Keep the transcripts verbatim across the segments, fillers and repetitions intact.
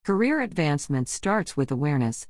Career advancement starts with awareness.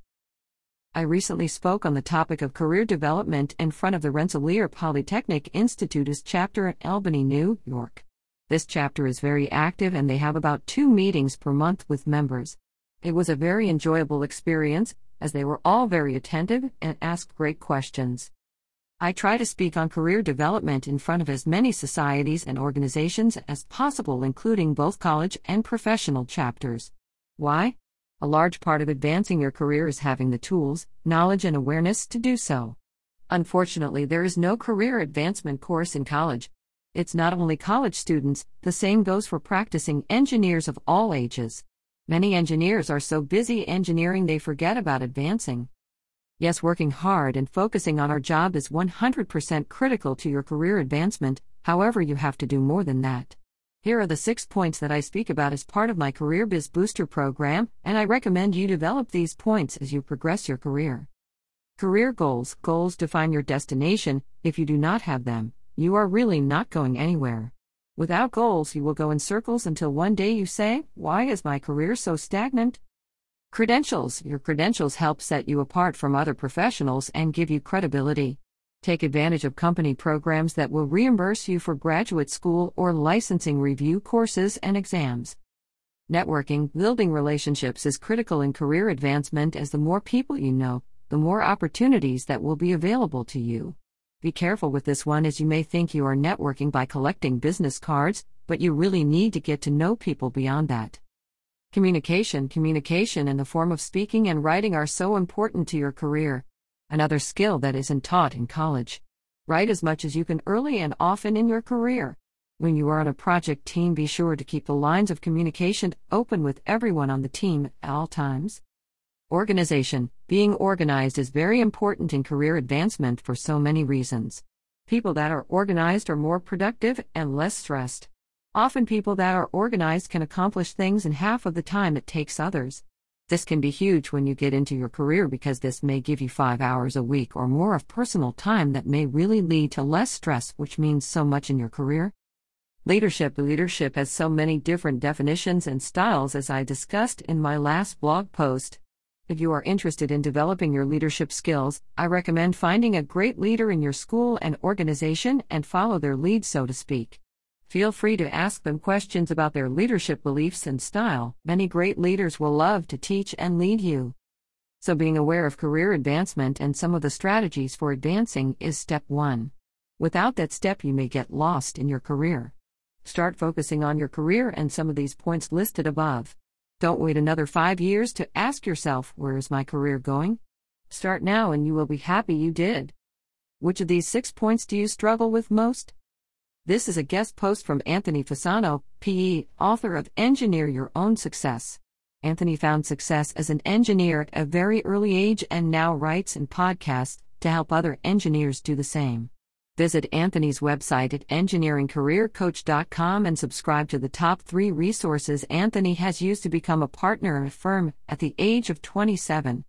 I recently spoke on the topic of career development in front of the Rensselaer Polytechnic Institute's chapter in Albany, New York. This chapter is very active and they have about two meetings per month with members. It was a very enjoyable experience, as they were all very attentive and asked great questions. I try to speak on career development in front of as many societies and organizations as possible, including both college and professional chapters. Why? A large part of advancing your career is having the tools, knowledge, and awareness to do so. Unfortunately, there is no career advancement course in college. It's not only college students, the same goes for practicing engineers of all ages. Many engineers are so busy engineering they forget about advancing. Yes, working hard and focusing on our job is one hundred percent critical to your career advancement, however, you have to do more than that. Here are the six points that I speak about as part of my Career Biz Booster program, and I recommend you develop these points as you progress your career. Career goals. Goals define your destination. If you do not have them, you are really not going anywhere. Without goals, you will go in circles until one day you say, "Why is my career so stagnant?" Credentials. Your credentials help set you apart from other professionals and give you credibility. Take advantage of company programs that will reimburse you for graduate school or licensing review courses and exams. Networking. Building relationships is critical in career advancement, as the more people you know, the more opportunities that will be available to you. Be careful with this one, as you may think you are networking by collecting business cards, but you really need to get to know people beyond that. Communication. Communication in the form of speaking and writing are so important to your career. Another skill that isn't taught in college. Write as much as you can early and often in your career. When you are on a project team, be sure to keep the lines of communication open with everyone on the team at all times. Organization. Being organized is very important in career advancement for so many reasons. People that are organized are more productive and less stressed. Often people that are organized can accomplish things in half of the time it takes others. This can be huge when you get into your career, because this may give you five hours a week or more of personal time that may really lead to less stress, which means so much in your career. Leadership. Leadership has so many different definitions and styles, as I discussed in my last blog post. If you are interested in developing your leadership skills, I recommend finding a great leader in your school and organization and follow their lead, so to speak. Feel free to ask them questions about their leadership beliefs and style. Many great leaders will love to teach and lead you. So being aware of career advancement and some of the strategies for advancing is step one. Without that step, you may get lost in your career. Start focusing on your career and some of these points listed above. Don't wait another five years to ask yourself, where is my career going? Start now and you will be happy you did. Which of these six points do you struggle with most? This is a guest post from Anthony Fasano, P E, author of Engineer Your Own Success. Anthony found success as an engineer at a very early age and now writes and podcasts to help other engineers do the same. Visit Anthony's website at engineering career coach dot com and subscribe to the top three resources Anthony has used to become a partner in a firm at the age of twenty-seven.